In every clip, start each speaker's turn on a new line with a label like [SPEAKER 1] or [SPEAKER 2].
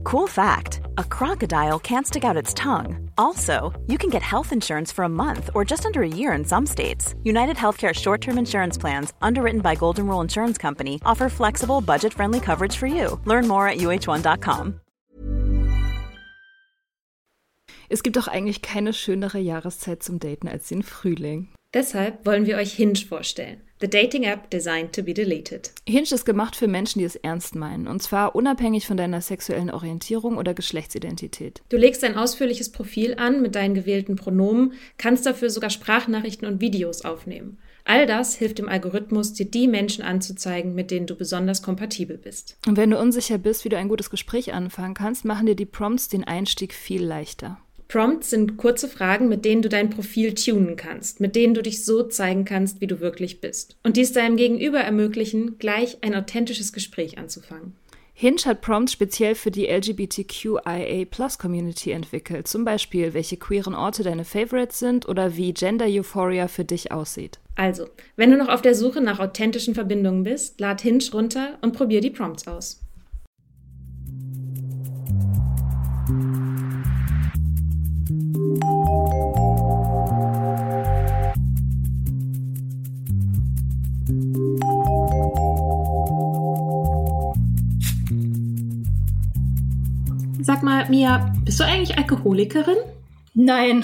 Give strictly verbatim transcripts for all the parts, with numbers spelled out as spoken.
[SPEAKER 1] Cool fact, a crocodile can't stick out its tongue. Also, you can get health insurance for a month or just under a year in some states. United Healthcare short-term insurance plans, underwritten by Golden Rule Insurance Company, offer flexible, budget-friendly coverage for you. Learn more at U H one dot com.
[SPEAKER 2] Es gibt doch eigentlich keine schönere Jahreszeit zum Daten als den Frühling.
[SPEAKER 3] Deshalb wollen wir euch Hinge vorstellen. The dating app designed to be deleted.
[SPEAKER 2] Hinge ist gemacht für Menschen, die es ernst meinen. Und zwar unabhängig von deiner sexuellen Orientierung oder Geschlechtsidentität.
[SPEAKER 3] Du legst ein ausführliches Profil an mit deinen gewählten Pronomen, kannst dafür sogar Sprachnachrichten und Videos aufnehmen. All das hilft dem Algorithmus, dir die Menschen anzuzeigen, mit denen du besonders kompatibel bist.
[SPEAKER 2] Und wenn du unsicher bist, wie du ein gutes Gespräch anfangen kannst, machen dir die Prompts den Einstieg viel leichter.
[SPEAKER 3] Prompts sind kurze Fragen, mit denen du dein Profil tunen kannst, mit denen du dich so zeigen kannst, wie du wirklich bist. Und die es deinem Gegenüber ermöglichen, gleich ein authentisches Gespräch anzufangen.
[SPEAKER 2] Hinge hat Prompts speziell für die L G B T Q I A Plus Community entwickelt. Zum Beispiel, welche queeren Orte deine Favorites sind oder wie Gender Euphoria für dich aussieht.
[SPEAKER 3] Also, wenn du noch auf der Suche nach authentischen Verbindungen bist, lad Hinge runter und probier die Prompts aus. Sag mal, Mia, bist du eigentlich Alkoholikerin?
[SPEAKER 2] Nein,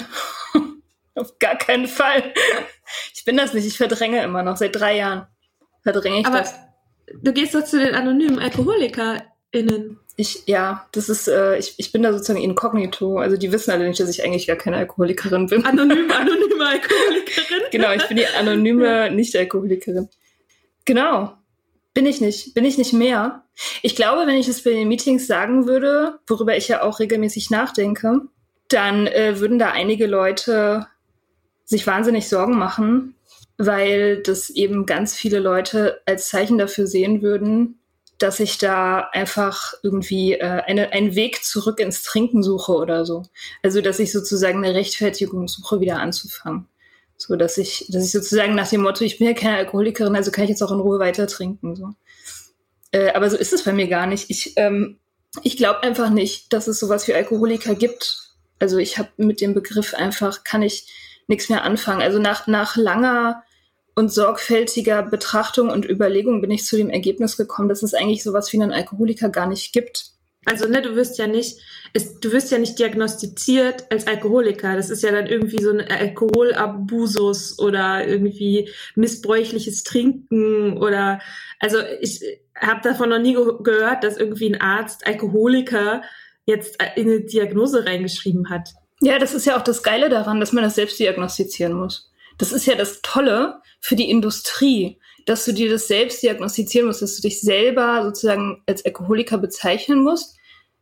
[SPEAKER 2] auf gar keinen Fall. Ich bin das nicht, ich verdränge immer noch, seit drei Jahren verdränge ich
[SPEAKER 3] Aber
[SPEAKER 2] das.
[SPEAKER 3] Du gehst doch zu den anonymen AlkoholikerInnen.
[SPEAKER 2] Ich, ja, das ist, äh, ich, ich bin da sozusagen inkognito, also die wissen alle nicht, dass ich eigentlich gar keine Alkoholikerin bin.
[SPEAKER 3] Anonym, anonyme Alkoholikerin?
[SPEAKER 2] Genau, ich bin die anonyme Nicht-Alkoholikerin. Genau. Bin ich nicht. Bin ich nicht mehr. Ich glaube, wenn ich es bei den Meetings sagen würde, worüber ich ja auch regelmäßig nachdenke, dann äh, würden da einige Leute sich wahnsinnig Sorgen machen, weil das eben ganz viele Leute als Zeichen dafür sehen würden, dass ich da einfach irgendwie äh, eine, einen Weg zurück ins Trinken suche oder so. Also, dass ich sozusagen eine Rechtfertigung suche, wieder anzufangen. So, dass ich, dass ich sozusagen nach dem Motto, ich bin ja keine Alkoholikerin, also kann ich jetzt auch in Ruhe weiter trinken, so. Äh, aber so ist es bei mir gar nicht. Ich, ähm, ich glaube einfach nicht, dass es sowas wie Alkoholiker gibt. Also ich habe mit dem Begriff einfach, kann ich nichts mehr anfangen. Also nach, nach langer und sorgfältiger Betrachtung und Überlegung bin ich zu dem Ergebnis gekommen, dass es eigentlich sowas wie einen Alkoholiker gar nicht gibt.
[SPEAKER 3] Also, ne, du wirst ja nicht, es, du wirst ja nicht diagnostiziert als Alkoholiker. Das ist ja dann irgendwie so ein Alkoholabusus oder irgendwie missbräuchliches Trinken oder, also ich habe davon noch nie ge- gehört, dass irgendwie ein Arzt Alkoholiker jetzt in eine Diagnose reingeschrieben hat.
[SPEAKER 2] Ja, das ist ja auch das Geile daran, dass man das selbst diagnostizieren muss. Das ist ja das Tolle für die Industrie, dass du dir das selbst diagnostizieren musst, dass du dich selber sozusagen als Alkoholiker bezeichnen musst.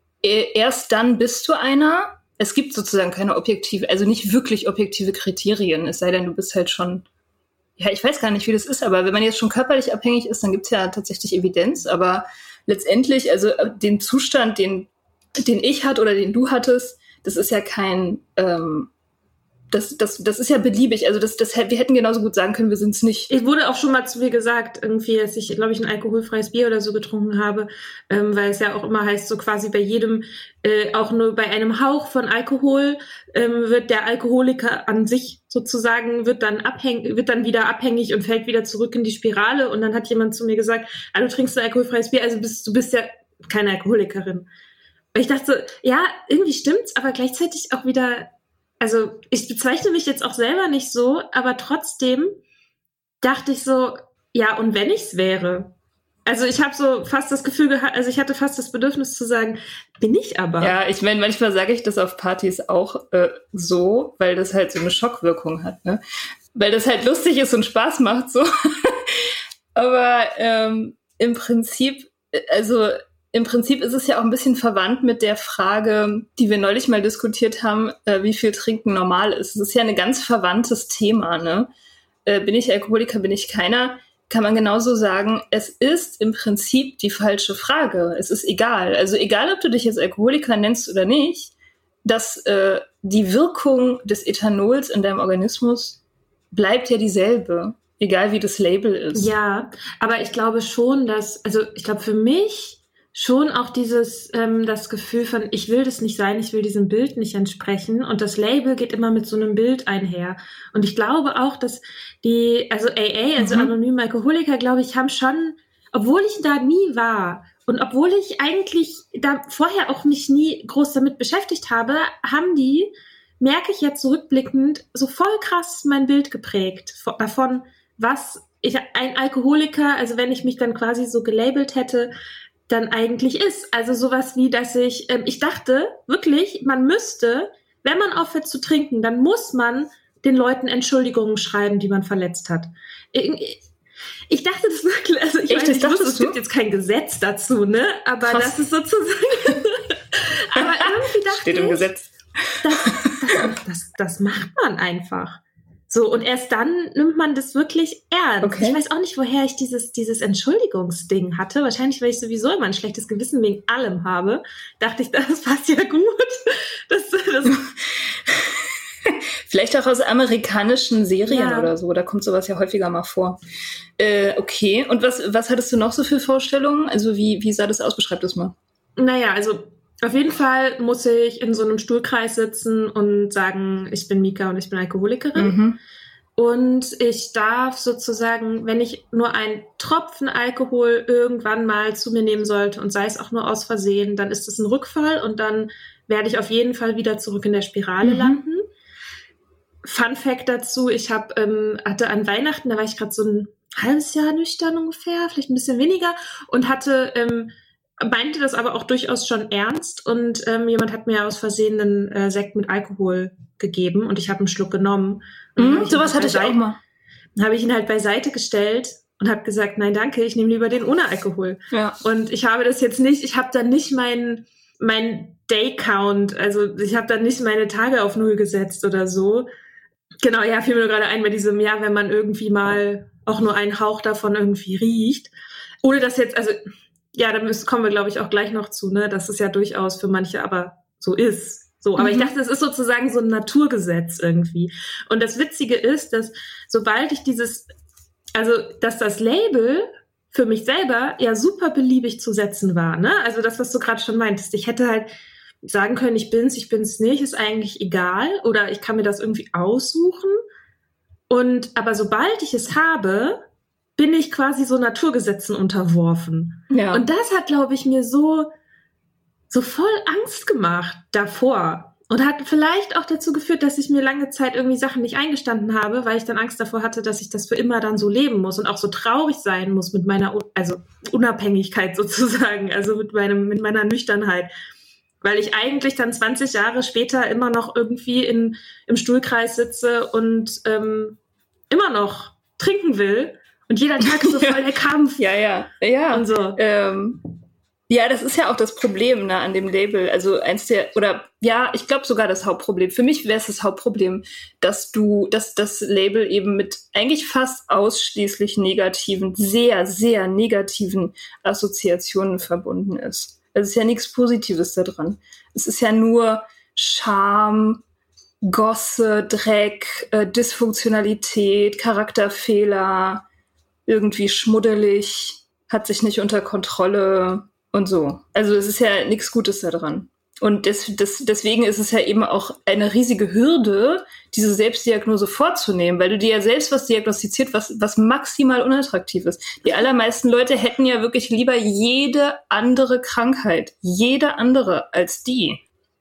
[SPEAKER 2] Erst dann bist du einer. Es gibt sozusagen keine objektive, also nicht wirklich objektive Kriterien, es sei denn, du bist halt schon, ja, ich weiß gar nicht, wie das ist, aber wenn man jetzt schon körperlich abhängig ist, dann gibt's ja tatsächlich Evidenz, aber letztendlich, also den Zustand, den, den ich hatte oder den du hattest, das ist ja kein, ähm, Das, das, das ist ja beliebig. Also das, das, wir hätten genauso gut sagen können, wir sind es nicht.
[SPEAKER 3] Es wurde auch schon mal zu mir gesagt, irgendwie, dass ich, glaube ich, ein alkoholfreies Bier oder so getrunken habe, ähm, weil es ja auch immer heißt, so quasi bei jedem, äh, auch nur bei einem Hauch von Alkohol, ähm, wird der Alkoholiker an sich sozusagen, wird dann abhängig, wird dann wieder abhängig und fällt wieder zurück in die Spirale. Und dann hat jemand zu mir gesagt, ah, du trinkst ein alkoholfreies Bier, also bist, du bist ja keine Alkoholikerin. Und ich dachte so, ja, irgendwie stimmt's, aber gleichzeitig auch wieder. Also ich bezeichne mich jetzt auch selber nicht so, aber trotzdem dachte ich so, ja, und wenn ich's wäre? Also ich habe so fast das Gefühl gehabt, also ich hatte fast das Bedürfnis zu sagen, bin ich aber.
[SPEAKER 2] Ja, ich meine, manchmal sage ich das auf Partys auch äh, so, weil das halt so eine Schockwirkung hat, ne? Weil das halt lustig ist und Spaß macht, so. Aber ähm, im Prinzip, also Im Prinzip ist es ja auch ein bisschen verwandt mit der Frage, die wir neulich mal diskutiert haben, äh, wie viel Trinken normal ist. Es ist ja ein ganz verwandtes Thema, ne? Äh, bin ich Alkoholiker, bin ich keiner? Kann man genauso sagen, es ist im Prinzip die falsche Frage. Es ist egal. Also egal, ob du dich jetzt Alkoholiker nennst oder nicht, dass äh, die Wirkung des Ethanols in deinem Organismus bleibt ja dieselbe. Egal, wie das Label ist.
[SPEAKER 3] Ja, aber ich glaube schon, dass, also ich glaube für mich schon auch dieses, ähm, das Gefühl von, ich will das nicht sein, ich will diesem Bild nicht entsprechen. Und das Label geht immer mit so einem Bild einher. Und ich glaube auch, dass die, also A A, also mhm. anonyme Alkoholiker, glaube ich, haben schon, obwohl ich da nie war und obwohl ich eigentlich da vorher auch mich nie groß damit beschäftigt habe, haben die, merke ich jetzt zurückblickend, so voll krass mein Bild geprägt davon, was ich, ein Alkoholiker, also wenn ich mich dann quasi so gelabelt hätte, dann eigentlich ist. Also sowas wie, dass ich, ähm, ich dachte wirklich, man müsste, wenn man aufhört zu trinken, dann muss man den Leuten Entschuldigungen schreiben, die man verletzt hat. Ich, ich dachte das wirklich, also ich,
[SPEAKER 2] Echt,
[SPEAKER 3] weiß, ich wusste,
[SPEAKER 2] du?
[SPEAKER 3] es gibt jetzt kein Gesetz dazu, ne? Aber Krass. Das ist sozusagen, aber irgendwie dachte
[SPEAKER 2] Steht im
[SPEAKER 3] ich,
[SPEAKER 2] Gesetz.
[SPEAKER 3] Das, das, das, das macht man einfach. So, und erst dann nimmt man das wirklich ernst. Okay. Ich weiß auch nicht, woher ich dieses, dieses Entschuldigungsding hatte. Wahrscheinlich, weil ich sowieso immer ein schlechtes Gewissen wegen allem habe. Dachte ich, das passt ja gut. Das, das
[SPEAKER 2] Vielleicht auch aus amerikanischen Serien
[SPEAKER 3] ja.
[SPEAKER 2] oder so. Da kommt sowas ja häufiger mal vor. Äh, okay, und was, was hattest du noch so für Vorstellungen? Also wie, wie sah das aus? Beschreib das mal.
[SPEAKER 3] Naja, also auf jeden Fall muss ich in so einem Stuhlkreis sitzen und sagen, ich bin Mika und ich bin Alkoholikerin.
[SPEAKER 2] Mhm.
[SPEAKER 3] Und ich darf sozusagen, wenn ich nur einen Tropfen Alkohol irgendwann mal zu mir nehmen sollte und sei es auch nur aus Versehen, dann ist es ein Rückfall und dann werde ich auf jeden Fall wieder zurück in der Spirale mhm. landen. Fun Fact dazu, ich hab, ähm, hatte an Weihnachten, da war ich gerade so ein halbes Jahr nüchtern ungefähr, vielleicht ein bisschen weniger und hatte... Ähm, meinte das aber auch durchaus schon ernst und ähm, jemand hat mir aus Versehen einen äh, Sekt mit Alkohol gegeben und ich habe einen Schluck genommen.
[SPEAKER 2] Mm, sowas hatte ich auch mal.
[SPEAKER 3] Dann habe ich ihn halt beiseite gestellt und habe gesagt, nein, danke, ich nehme lieber den ohne Alkohol.
[SPEAKER 2] Ja.
[SPEAKER 3] Und ich habe das jetzt nicht, ich habe dann nicht meinen mein Day-Count, also ich habe dann nicht meine Tage auf Null gesetzt oder so. Genau, ja, fiel mir nur gerade ein bei diesem Jahr, wenn man irgendwie mal auch nur einen Hauch davon irgendwie riecht. Ohne das jetzt, also ja, da müssen, kommen wir, glaube ich, auch gleich noch zu, ne, dass es ja durchaus für manche aber so ist. So, aber mhm. ich dachte, es ist sozusagen so ein Naturgesetz irgendwie. Und das Witzige ist, dass sobald ich dieses, also, dass das Label für mich selber ja super beliebig zu setzen war, ne? Also das, was du gerade schon meintest. Ich hätte halt sagen können, ich bin's, ich bin's nicht, ist eigentlich egal. Oder ich kann mir das irgendwie aussuchen. Und, aber sobald ich es habe, bin ich quasi so Naturgesetzen unterworfen.
[SPEAKER 2] Ja.
[SPEAKER 3] Und das hat, glaube ich, mir so, so voll Angst gemacht davor. Und hat vielleicht auch dazu geführt, dass ich mir lange Zeit irgendwie Sachen nicht eingestanden habe, weil ich dann Angst davor hatte, dass ich das für immer dann so leben muss und auch so traurig sein muss mit meiner, also Unabhängigkeit sozusagen, also mit meinem, mit meiner Nüchternheit. Weil ich eigentlich dann zwanzig Jahre später immer noch irgendwie in, im Stuhlkreis sitze und ähm, immer noch trinken will. Und jeder Tag ist so voll der Kampf.
[SPEAKER 2] Ja, ja, ja.
[SPEAKER 3] Und so.
[SPEAKER 2] Ähm, ja, das ist ja auch das Problem, ne, an dem Label. Also eins der, oder ja, ich glaube sogar das Hauptproblem. Für mich wäre es das Hauptproblem, dass du, dass das Label eben mit eigentlich fast ausschließlich negativen, sehr, sehr negativen Assoziationen verbunden ist. Es ist ja nichts Positives da dran. Es ist ja nur Scham, Gosse, Dreck, äh, Dysfunktionalität, Charakterfehler, irgendwie schmuddelig, hat sich nicht unter Kontrolle und so. Also es ist ja nichts Gutes da dran. Und des, des, deswegen ist es ja eben auch eine riesige Hürde, diese Selbstdiagnose vorzunehmen, weil du dir ja selbst was diagnostiziert, was, was maximal unattraktiv ist. Die allermeisten Leute hätten ja wirklich lieber jede andere Krankheit, jede andere als die.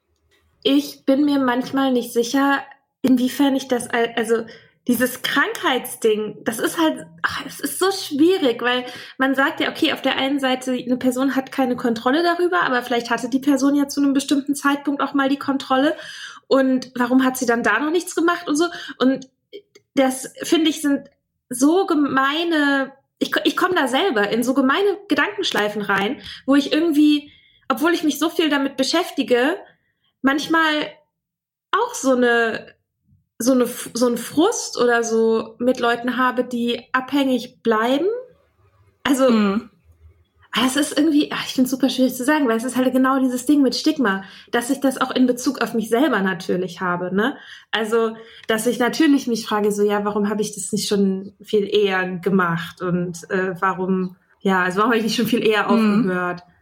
[SPEAKER 3] Ich bin mir manchmal nicht sicher, inwiefern ich das, also dieses Krankheitsding, das ist halt, ach, es ist so schwierig, weil man sagt ja, okay, auf der einen Seite, eine Person hat keine Kontrolle darüber, aber vielleicht hatte die Person ja zu einem bestimmten Zeitpunkt auch mal die Kontrolle und warum hat sie dann da noch nichts gemacht und so. Und das, finde ich, sind so gemeine, ich, ich komme da selber in so gemeine Gedankenschleifen rein, wo ich irgendwie, obwohl ich mich so viel damit beschäftige, manchmal auch so eine so eine so ein Frust oder so mit Leuten habe, die abhängig bleiben. Also mhm. es ist irgendwie, ach, ich finde es super schwierig zu sagen, weil es ist halt genau dieses Ding mit Stigma, dass ich das auch in Bezug auf mich selber natürlich habe, ne? Also, dass ich natürlich mich frage, so, ja, warum habe ich das nicht schon viel eher gemacht und äh, warum, ja, also warum habe ich nicht schon viel eher aufgehört? Mhm.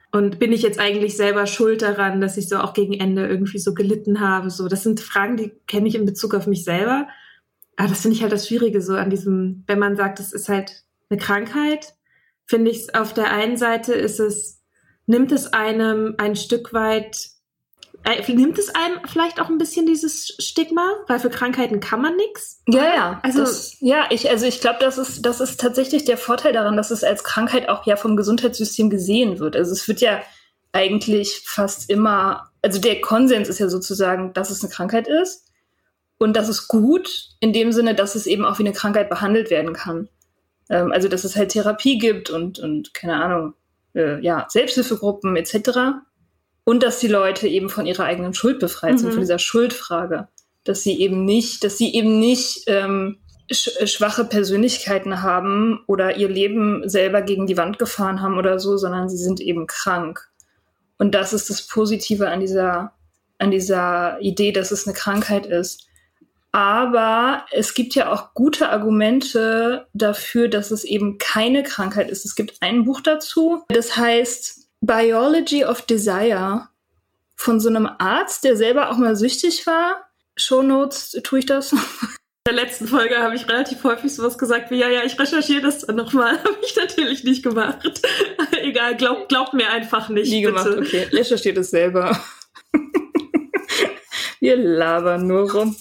[SPEAKER 3] Und bin ich jetzt eigentlich selber schuld daran, dass ich so auch gegen Ende irgendwie so gelitten habe? So, das sind Fragen, die kenne ich in Bezug auf mich selber. Aber das finde ich halt das Schwierige so an diesem, wenn man sagt, es ist halt eine Krankheit, finde ich es auf der einen Seite ist es, nimmt es einem ein Stück weit, äh, nimmt es einem vielleicht auch ein bisschen dieses Stigma, weil für Krankheiten kann man nichts.
[SPEAKER 2] Ja, ja.
[SPEAKER 3] Also,
[SPEAKER 2] das, ja, ich, also ich glaube, das ist, das ist tatsächlich der Vorteil daran, dass es als Krankheit auch ja vom Gesundheitssystem gesehen wird. Also es wird ja eigentlich fast immer, also der Konsens ist ja sozusagen, dass es eine Krankheit ist. Und das ist gut in dem Sinne, dass es eben auch wie eine Krankheit behandelt werden kann. Ähm, also dass es halt Therapie gibt und, und keine Ahnung, äh, ja, Selbsthilfegruppen et cetera. Und dass die Leute eben von ihrer eigenen Schuld befreit mhm. sind, von dieser Schuldfrage. Dass sie eben nicht, dass sie eben nicht ähm, sch- schwache Persönlichkeiten haben oder ihr Leben selber gegen die Wand gefahren haben oder so, sondern sie sind eben krank. Und das ist das Positive an dieser, an dieser Idee, dass es eine Krankheit ist. Aber es gibt ja auch gute Argumente dafür, dass es eben keine Krankheit ist. Es gibt ein Buch dazu, das heißt Biology of Desire von so einem Arzt, der selber auch mal süchtig war. Shownotes, tue ich das?
[SPEAKER 3] In der letzten Folge habe ich relativ häufig sowas gesagt wie, ja, ja, ich recherchiere das dann nochmal. Habe ich natürlich nicht gemacht. Egal, glaubt glaub mir einfach nicht.
[SPEAKER 2] Nie
[SPEAKER 3] bitte.
[SPEAKER 2] gemacht, okay. Recherchiert es selber. Wir labern nur rum.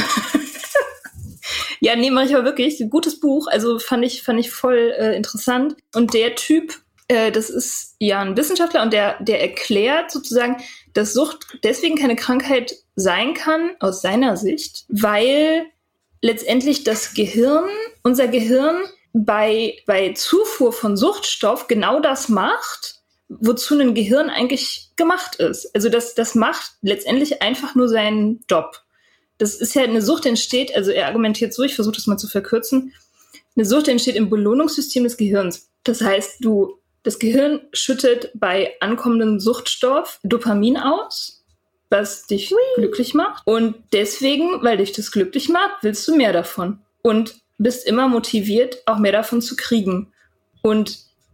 [SPEAKER 2] Ja, nee, mach ich aber wirklich. Ein gutes Buch. Also fand ich, fand ich voll äh, interessant. Und der Typ, äh, das ist ja ein Wissenschaftler und der, der erklärt sozusagen, dass Sucht deswegen keine Krankheit sein kann, aus seiner Sicht, weil letztendlich das Gehirn, unser Gehirn bei, bei Zufuhr von Suchtstoff genau das macht, wozu ein Gehirn eigentlich gemacht ist. Also das, das macht letztendlich einfach nur seinen Job. Das ist ja, eine Sucht entsteht, also er argumentiert so, ich versuche das mal zu verkürzen, eine Sucht entsteht im Belohnungssystem des Gehirns. Das heißt, du, das Gehirn schüttet bei ankommendem Suchtstoff Dopamin aus, was dich Hui. glücklich macht. Und deswegen, weil dich das glücklich macht, willst du mehr davon. Und bist immer motiviert, auch mehr davon zu kriegen. Und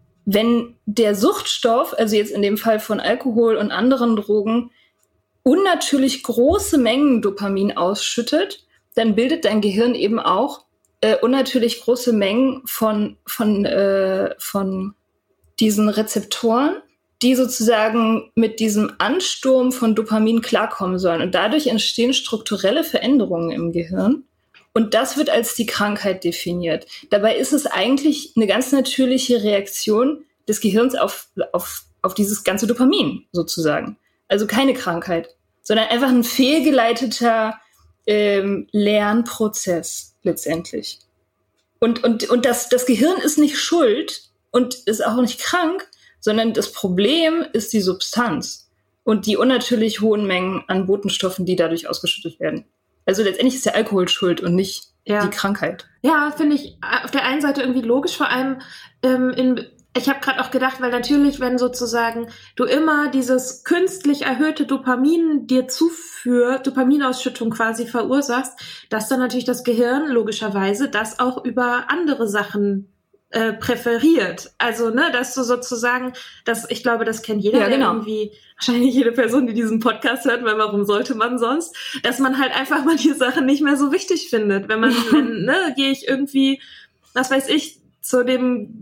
[SPEAKER 2] wenn der Suchtstoff, also jetzt in dem Fall von Alkohol und anderen Drogen, unnatürlich große Mengen Dopamin ausschüttet, dann bildet dein Gehirn eben auch äh, unnatürlich große Mengen von, von, äh, von diesen Rezeptoren, die sozusagen mit diesem Ansturm von Dopamin klarkommen sollen. Und dadurch entstehen strukturelle Veränderungen im Gehirn. Und das wird als die Krankheit definiert. Dabei ist es eigentlich eine ganz natürliche Reaktion des Gehirns auf, auf, auf dieses ganze Dopamin sozusagen. Also keine Krankheit, sondern einfach ein fehlgeleiteter ähm, Lernprozess letztendlich. Und, und, und das, das Gehirn ist nicht schuld und ist auch nicht krank, sondern das Problem ist die Substanz und die unnatürlich hohen Mengen an Botenstoffen, die dadurch ausgeschüttet werden. Also letztendlich ist der Alkohol schuld und nicht ja. die Krankheit.
[SPEAKER 3] Ja, finde ich auf der einen Seite irgendwie logisch, vor allem ähm, in ich habe gerade auch gedacht, weil natürlich, wenn sozusagen du immer dieses künstlich erhöhte Dopamin dir zuführt, Dopaminausschüttung quasi verursachst, dass dann natürlich das Gehirn logischerweise das auch über andere Sachen äh, präferiert. Also, ne, dass du sozusagen, das, ich glaube, das kennt jeder,
[SPEAKER 2] ja, genau.
[SPEAKER 3] irgendwie, wahrscheinlich jede Person, die diesen Podcast hört, weil warum sollte man sonst, dass man halt einfach manche Sachen nicht mehr so wichtig findet. Wenn man, wenn, ne, gehe ich irgendwie, was weiß ich, zu dem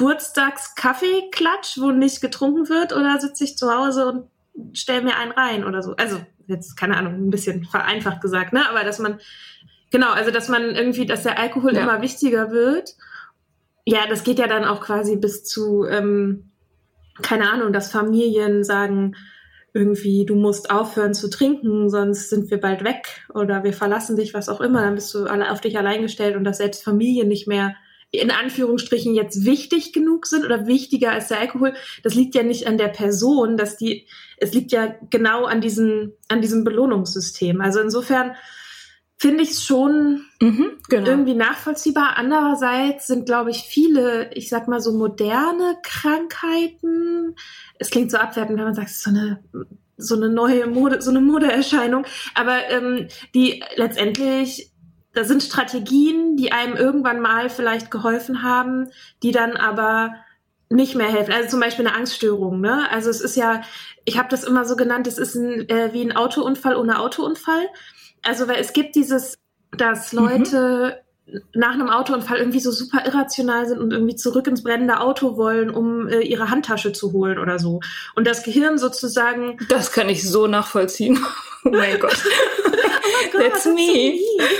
[SPEAKER 3] Geburtstagskaffeeklatsch, wo nicht getrunken wird, oder sitze ich zu Hause und stelle mir einen rein oder so. Also jetzt, keine Ahnung, ein bisschen vereinfacht gesagt, ne? Aber dass man, genau, also dass man irgendwie, dass der Alkohol ja. immer wichtiger wird. Ja, das geht ja dann auch quasi bis zu, ähm, keine Ahnung, dass Familien sagen, irgendwie, du musst aufhören zu trinken, sonst sind wir bald weg oder wir verlassen dich, was auch immer. Dann bist du alle auf dich allein gestellt und dass selbst Familien nicht mehr in Anführungsstrichen jetzt wichtig genug sind oder wichtiger als der Alkohol, das liegt ja nicht an der Person, dass die, es liegt ja genau an diesem, an diesem Belohnungssystem. Also insofern finde ich es schon mhm, genau. irgendwie nachvollziehbar. Andererseits sind, glaube ich, viele, ich sag mal so moderne Krankheiten, es klingt so abwertend, wenn man sagt, es ist so eine, so eine neue Mode, so eine Modeerscheinung, aber ähm, die letztendlich, das sind Strategien, die einem irgendwann mal vielleicht geholfen haben, die dann aber nicht mehr helfen. Also zum Beispiel eine Angststörung, ne? Also es ist ja, ich habe das immer so genannt, es ist ein, äh, wie ein Autounfall ohne Autounfall. Also weil es gibt dieses, dass Leute mhm. nach einem Autounfall irgendwie so super irrational sind und irgendwie zurück ins brennende Auto wollen, um äh, ihre Handtasche zu holen oder so. Und das Gehirn sozusagen...
[SPEAKER 2] Das kann ich so nachvollziehen. Oh mein Gott.
[SPEAKER 3] Oh mein Gott,
[SPEAKER 2] that's me.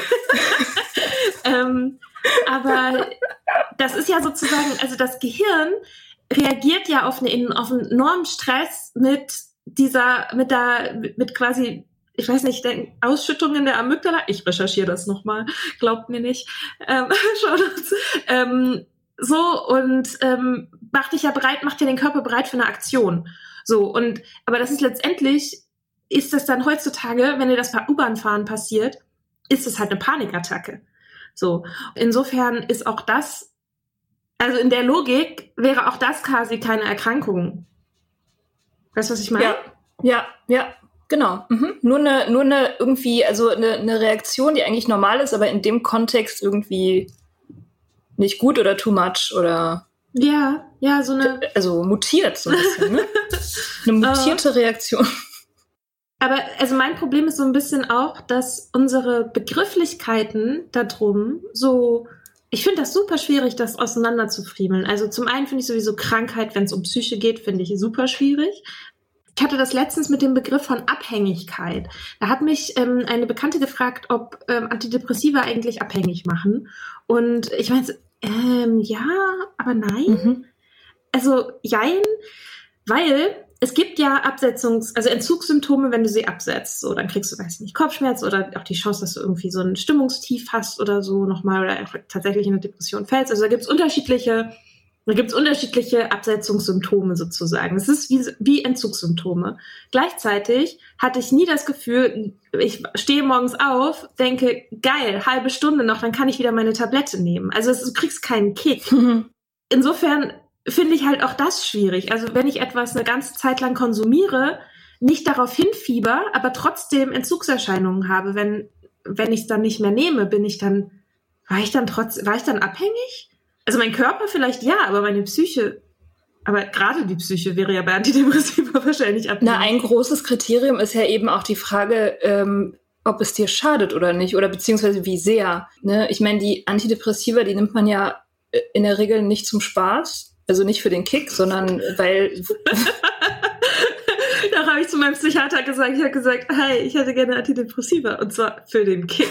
[SPEAKER 3] ähm, aber das ist ja sozusagen, also das Gehirn reagiert ja auf, eine, auf einen enormen Stress mit dieser, mit der, mit quasi, ich weiß nicht, Ausschüttungen der Amygdala. Ich recherchiere das nochmal, glaubt mir nicht. Ähm, schaut uns. Ähm, so, und ähm, macht dich ja bereit, macht ja den Körper bereit für eine Aktion. So, und, aber das ist letztendlich, ist das dann heutzutage, wenn dir das bei U-Bahn-Fahren passiert, ist es halt eine Panikattacke. So, insofern ist auch das, also in der Logik wäre auch das quasi keine Erkrankung. Weißt du, was ich meine?
[SPEAKER 2] Ja, ja, ja, genau. Mhm. Nur eine, nur eine irgendwie, also eine, eine Reaktion, die eigentlich normal ist, aber in dem Kontext irgendwie nicht gut oder too much oder
[SPEAKER 3] ja, ja, so eine,
[SPEAKER 2] also mutiert so ein bisschen, ne? Eine mutierte uh. Reaktion.
[SPEAKER 3] Aber also mein Problem ist so ein bisschen auch, dass unsere Begrifflichkeiten da drum so, ich finde das super schwierig, das auseinanderzufriemeln. Also zum einen finde ich sowieso Krankheit, wenn es um Psyche geht, finde ich super schwierig. Ich hatte das letztens mit dem Begriff von Abhängigkeit. Da hat mich ähm, eine Bekannte gefragt, ob ähm, Antidepressiva eigentlich abhängig machen. Und ich meine, ähm, ja, aber nein. Mhm. Also jein, weil es gibt ja Absetzungs-, also Entzugssymptome, wenn du sie absetzt. So, dann kriegst du, weiß ich nicht, Kopfschmerz oder auch die Chance, dass du irgendwie so ein Stimmungstief hast oder so nochmal oder tatsächlich in eine Depression fällst. Also da gibt's unterschiedliche, da gibt's unterschiedliche Absetzungssymptome sozusagen. Es ist wie, wie Entzugssymptome. Gleichzeitig hatte ich nie das Gefühl, ich stehe morgens auf, denke, geil, halbe Stunde noch, dann kann ich wieder meine Tablette nehmen. Also es, du kriegst keinen Kick. Mhm. Insofern finde ich halt auch das schwierig. Also wenn ich etwas eine ganze Zeit lang konsumiere, nicht darauf hinfieber, aber trotzdem Entzugserscheinungen habe, wenn wenn ich es dann nicht mehr nehme, bin ich dann, war ich dann trotz, war ich dann abhängig? Also mein Körper vielleicht ja, aber meine Psyche, aber gerade die Psyche wäre ja bei Antidepressiva wahrscheinlich abhängig.
[SPEAKER 2] Na, ein großes Kriterium ist ja eben auch die Frage, ähm, ob es dir schadet oder nicht, oder beziehungsweise wie sehr. Ne? Ich meine, die Antidepressiva, die nimmt man ja in der Regel nicht zum Spaß. Also nicht für den Kick, sondern weil...
[SPEAKER 3] Da habe ich zu meinem Psychiater gesagt, ich habe gesagt, hi, ich hätte gerne Antidepressiva und zwar für den Kick.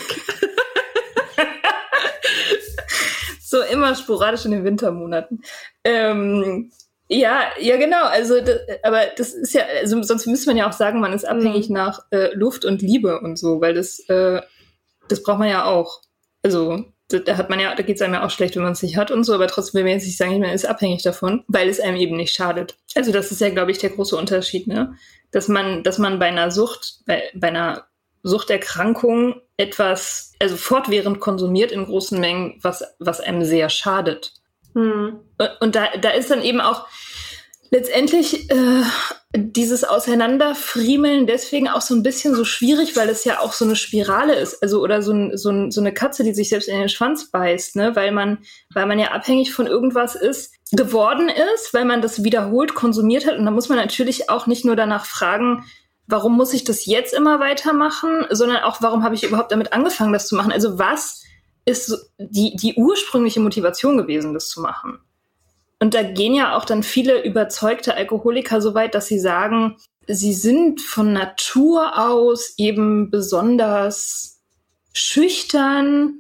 [SPEAKER 2] So immer sporadisch in den Wintermonaten. Ähm, ja, ja genau, also das, aber das ist ja, also sonst müsste man ja auch sagen, man ist abhängig mhm. nach äh, Luft und Liebe und so, weil das, äh, das braucht man ja auch. Also da hat man ja, da geht es einem ja auch schlecht, wenn man es nicht hat und so, aber trotzdem will man jetzt nicht sagen, man ist abhängig davon, weil es einem eben nicht schadet. Also das ist ja, glaube ich, der große Unterschied, ne? Dass man, dass man bei einer Sucht, bei, bei einer Suchterkrankung etwas, also fortwährend konsumiert in großen Mengen, was, was einem sehr schadet. Hm. Und, und da, da ist dann eben auch letztendlich äh, dieses Auseinanderfriemeln deswegen auch so ein bisschen so schwierig, weil es ja auch so eine Spirale ist, also oder so, ein, so, ein, so eine Katze, die sich selbst in den Schwanz beißt, ne, weil man, weil man ja abhängig von irgendwas ist, geworden ist, weil man das wiederholt konsumiert hat und da muss man natürlich auch nicht nur danach fragen, warum muss ich das jetzt immer weitermachen, sondern auch, warum habe ich überhaupt damit angefangen, das zu machen? Also was ist die, die ursprüngliche Motivation gewesen, das zu machen? Und da gehen ja auch dann viele überzeugte Alkoholiker so weit, dass sie sagen, sie sind von Natur aus eben besonders schüchtern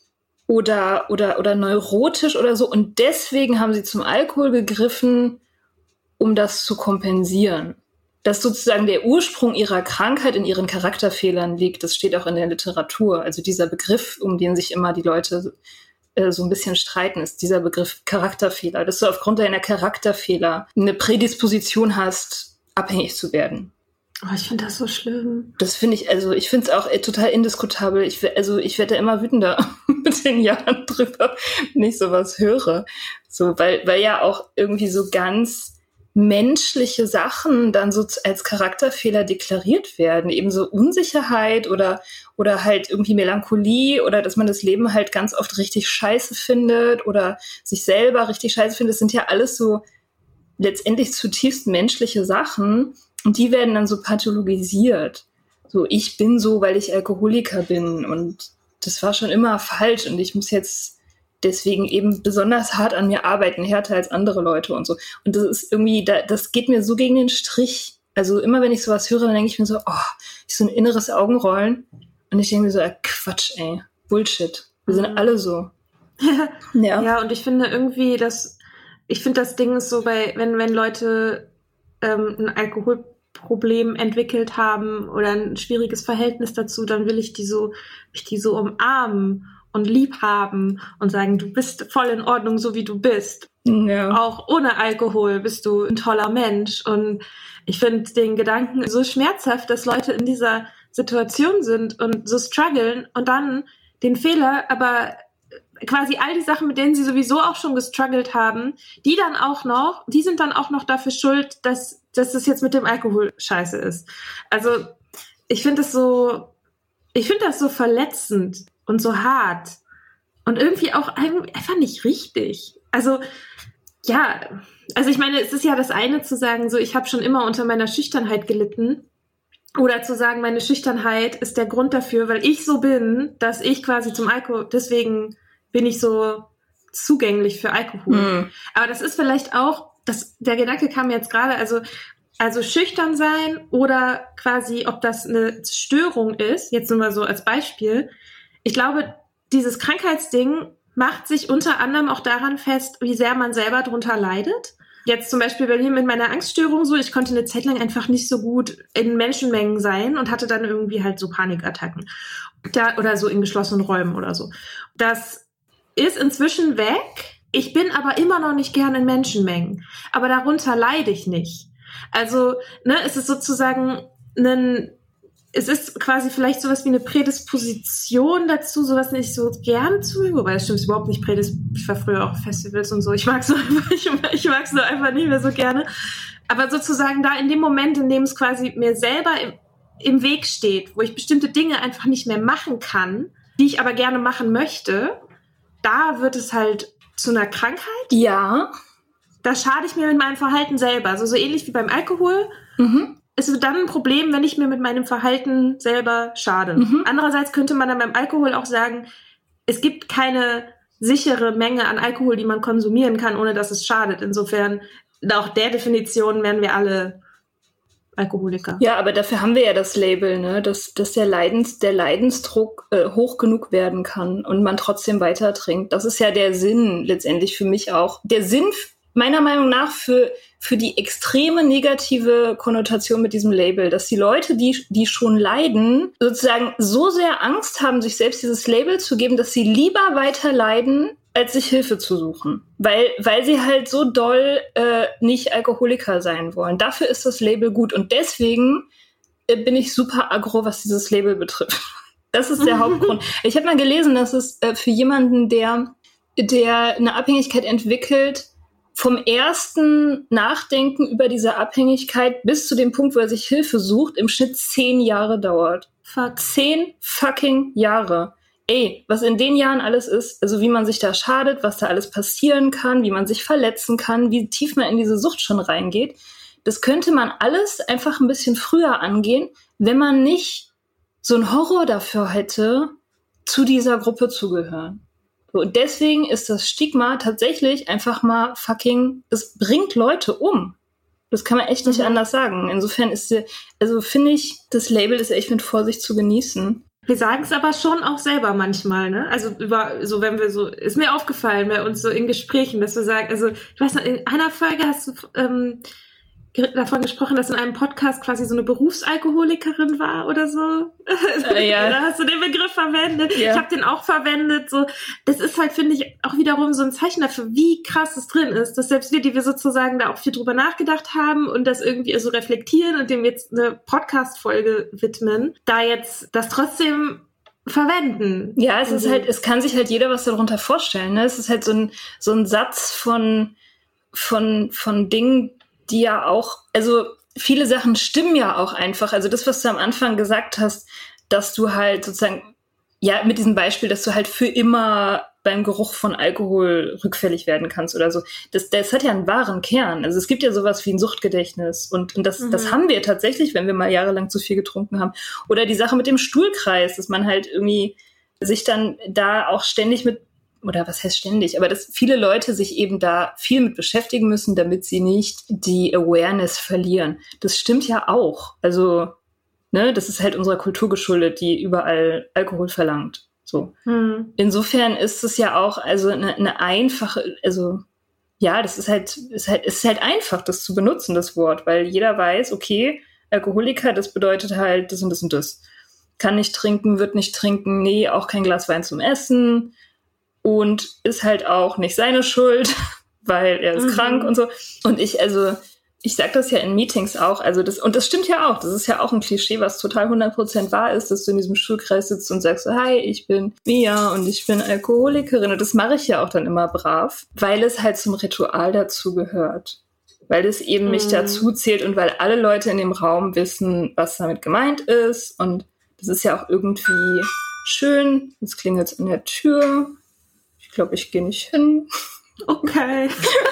[SPEAKER 2] oder, oder, oder neurotisch oder so. Und deswegen haben sie zum Alkohol gegriffen, um das zu kompensieren. Dass sozusagen der Ursprung ihrer Krankheit in ihren Charakterfehlern liegt, das steht auch in der Literatur. Also dieser Begriff, um den sich immer die Leute so ein bisschen streiten, ist dieser Begriff Charakterfehler, dass du aufgrund deiner Charakterfehler eine Prädisposition hast, abhängig zu werden.
[SPEAKER 3] Oh, ich finde das so schlimm.
[SPEAKER 2] Das finde ich, also ich finde es auch total indiskutabel. Ich, also ich werde immer wütender mit den Jahren drüber, wenn ich sowas höre. So, weil, weil ja auch irgendwie so ganz menschliche Sachen dann so als Charakterfehler deklariert werden, eben so Unsicherheit oder oder halt irgendwie Melancholie oder dass man das Leben halt ganz oft richtig scheiße findet oder sich selber richtig scheiße findet. Das sind ja alles so letztendlich zutiefst menschliche Sachen und die werden dann so pathologisiert. So, ich bin so, weil ich Alkoholiker bin und das war schon immer falsch und ich muss jetzt deswegen eben besonders hart an mir arbeiten, härter als andere Leute und so. Und das ist irgendwie, das geht mir so gegen den Strich. Also immer, wenn ich sowas höre, dann denke ich mir so, oh, ich so ein inneres Augenrollen und ich denke mir so, äh, Quatsch, ey, Bullshit. Wir sind mhm. alle so.
[SPEAKER 3] ja. ja, und ich finde irgendwie, dass ich finde, das Ding ist so, bei, wenn, wenn Leute ähm, ein Alkoholproblem entwickelt haben oder ein schwieriges Verhältnis dazu, dann will ich die so, ich die so umarmen und lieb haben und sagen, du bist voll in Ordnung, so wie du bist. Ja. Auch ohne Alkohol bist du ein toller Mensch. Und ich finde den Gedanken so schmerzhaft, dass Leute in dieser Situation sind und so strugglen und dann den Fehler, aber quasi all die Sachen, mit denen sie sowieso auch schon gestruggelt haben, die dann auch noch, die sind dann auch noch dafür schuld, dass, dass es jetzt mit dem Alkohol scheiße ist. Also ich finde das so, ich finde das so verletzend und so hart und irgendwie auch einfach nicht richtig. Also ja, also ich meine, es ist ja das eine zu sagen, so ich habe schon immer unter meiner Schüchternheit gelitten. Oder zu sagen, meine Schüchternheit ist der Grund dafür, weil ich so bin, dass ich quasi zum Alkohol, deswegen bin ich so zugänglich für Alkohol. Mm. Aber das ist vielleicht auch, das, der Gedanke kam jetzt gerade, also, also schüchtern sein oder quasi, ob das eine Störung ist, jetzt nur mal so als Beispiel. Ich glaube, dieses Krankheitsding macht sich unter anderem auch daran fest, wie sehr man selber drunter leidet. Jetzt zum Beispiel bei mir mit meiner Angststörung so, ich konnte eine Zeit lang einfach nicht so gut in Menschenmengen sein und hatte dann irgendwie halt so Panikattacken. Da, oder so in geschlossenen Räumen oder so. Das ist inzwischen weg. Ich bin aber immer noch nicht gern in Menschenmengen. Aber darunter leide ich nicht. Also, ne, es ist sozusagen ein, es ist quasi vielleicht sowas wie eine Prädisposition dazu, sowas nicht so gerne zu mögen. Wobei, das stimmt überhaupt nicht. Prädis- ich war früher auch auf Festivals und so. Ich mag es nur einfach, ich, ich mag es nur einfach nicht mehr so gerne. Aber sozusagen da in dem Moment, in dem es quasi mir selber im, im Weg steht, wo ich bestimmte Dinge einfach nicht mehr machen kann, die ich aber gerne machen möchte, da wird es halt zu einer Krankheit.
[SPEAKER 2] Ja.
[SPEAKER 3] Da schade ich mir mit meinem Verhalten selber. Also so ähnlich wie beim Alkohol. Mhm. Es wird dann ein Problem, wenn ich mir mit meinem Verhalten selber schade. Mhm. Andererseits könnte man dann beim Alkohol auch sagen, es gibt keine sichere Menge an Alkohol, die man konsumieren kann, ohne dass es schadet. Insofern, nach der Definition wären wir alle Alkoholiker.
[SPEAKER 2] Ja, aber dafür haben wir ja das Label, ne, dass, dass der, Leidens, der Leidensdruck äh, hoch genug werden kann und man trotzdem weiter trinkt. Das ist ja der Sinn letztendlich für mich auch. Der Sinn meiner Meinung nach für für die extreme negative Konnotation mit diesem Label, dass die Leute, die die schon leiden, sozusagen so sehr Angst haben, sich selbst dieses Label zu geben, dass sie lieber weiter leiden, als sich Hilfe zu suchen. Weil weil sie halt so doll äh, nicht Alkoholiker sein wollen. Dafür ist das Label gut. Und deswegen äh, bin ich super aggro, was dieses Label betrifft. Das ist der Hauptgrund. Ich habe mal gelesen, dass es äh, für jemanden, der der eine Abhängigkeit entwickelt, vom ersten Nachdenken über diese Abhängigkeit bis zu dem Punkt, wo er sich Hilfe sucht, im Schnitt zehn Jahre dauert. Fuck. Zehn fucking Jahre. Ey, was in den Jahren alles ist, also wie man sich da schadet, was da alles passieren kann, wie man sich verletzen kann, wie tief man in diese Sucht schon reingeht, das könnte man alles einfach ein bisschen früher angehen, wenn man nicht so einen Horror dafür hätte, zu dieser Gruppe zu gehören. Und deswegen ist das Stigma tatsächlich einfach mal fucking, es bringt Leute um. Das kann man echt nicht mhm. anders sagen. Insofern ist, also finde ich, das Label ist echt mit Vorsicht zu genießen.
[SPEAKER 3] Wir sagen es aber schon auch selber manchmal, ne? Also über, so wenn wir so, ist mir aufgefallen bei uns so in Gesprächen, dass wir sagen, also ich weiß noch, in einer Folge hast du ähm, davon gesprochen, dass in einem Podcast quasi so eine Berufsalkoholikerin war oder so. Äh, ja. Da hast du den Begriff verwendet. Ja. Ich habe den auch verwendet. So, das ist halt, finde ich, auch wiederum so ein Zeichen dafür, wie krass es drin ist, dass selbst wir, die wir sozusagen da auch viel drüber nachgedacht haben und das irgendwie so reflektieren und dem jetzt eine Podcast-Folge widmen, da jetzt das trotzdem verwenden.
[SPEAKER 2] Ja, es ist halt, es kann sich halt jeder was darunter vorstellen. Ne? Es ist halt so ein so ein Satz von von von Dingen, die ja auch, also viele Sachen stimmen ja auch einfach. Also das, was du am Anfang gesagt hast, dass du halt sozusagen, ja, mit diesem Beispiel, dass du halt für immer beim Geruch von Alkohol rückfällig werden kannst oder so. Das, das hat ja einen wahren Kern. Also es gibt ja sowas wie ein Suchtgedächtnis und, und das, mhm. das haben wir tatsächlich, wenn wir mal jahrelang zu viel getrunken haben. Oder die Sache mit dem Stuhlkreis, dass man halt irgendwie sich dann da auch ständig mit, oder was heißt ständig, aber dass viele Leute sich eben da viel mit beschäftigen müssen, damit sie nicht die Awareness verlieren. Das stimmt ja auch. Also, ne, das ist halt unserer Kultur geschuldet, die überall Alkohol verlangt. So. Hm. Insofern ist es ja auch also eine, eine einfache, also ja, das ist halt, ist halt, ist halt einfach, das zu benutzen, das Wort, weil jeder weiß, okay, Alkoholiker, das bedeutet halt das und das und das. Kann nicht trinken, wird nicht trinken, nee, auch kein Glas Wein zum Essen. Und ist halt auch nicht seine Schuld, weil er ist mhm. krank und so. Und ich, also, ich sag das ja in Meetings auch, also das, und das stimmt ja auch, das ist ja auch ein Klischee, was total hundert Prozent wahr ist, dass du in diesem Stuhlkreis sitzt und sagst so, hi, ich bin Mia und ich bin Alkoholikerin. Und das mache ich ja auch dann immer brav, weil es halt zum Ritual dazu gehört. Weil es eben mhm. mich dazu zählt und weil alle Leute in dem Raum wissen, was damit gemeint ist. Und das ist ja auch irgendwie schön. Jetzt klingelt es an der Tür. Ich glaube, ich gehe nicht hin.
[SPEAKER 3] Okay.